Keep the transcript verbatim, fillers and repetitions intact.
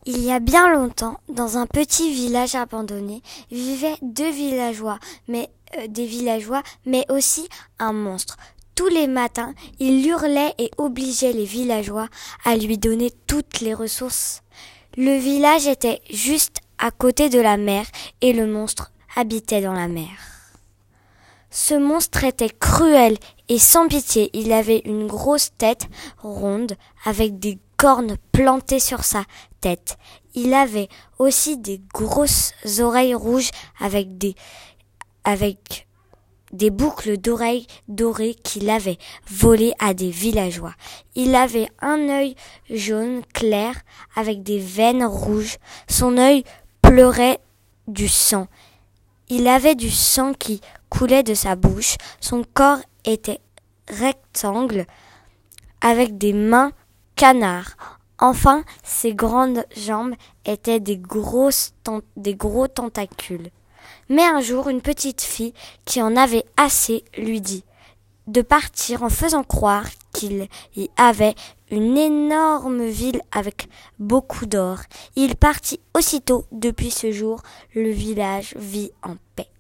Il y a bien longtemps, dans un petit village abandonné, vivaient deux villageois, mais euh, des villageois, mais aussi un monstre. Tous les matins, il hurlait et obligeait les villageois à lui donner toutes les ressources. Le village était juste à côté de la mer et le monstre habitait dans la mer. Ce monstre était cruel et sans pitié. Il avait une grosse tête ronde avec des cornes plantées sur sa tête. Il avait aussi des grosses oreilles rouges avec des, avec des boucles d'oreilles dorées qu'il avait volées à des villageois. Il avait un œil jaune clair avec des veines rouges. Son œil pleurait du sang. Il avait du sang qui coulait de sa bouche. Son corps était rectangle avec des mains canards. Enfin, ses grandes jambes étaient des, grosses tent- des gros tentacules. Mais un jour, une petite fille qui en avait assez lui dit de partir en faisant croire qu'il y avait une énorme ville avec beaucoup d'or. Il partit aussitôt. Depuis ce jour, le village vit en paix.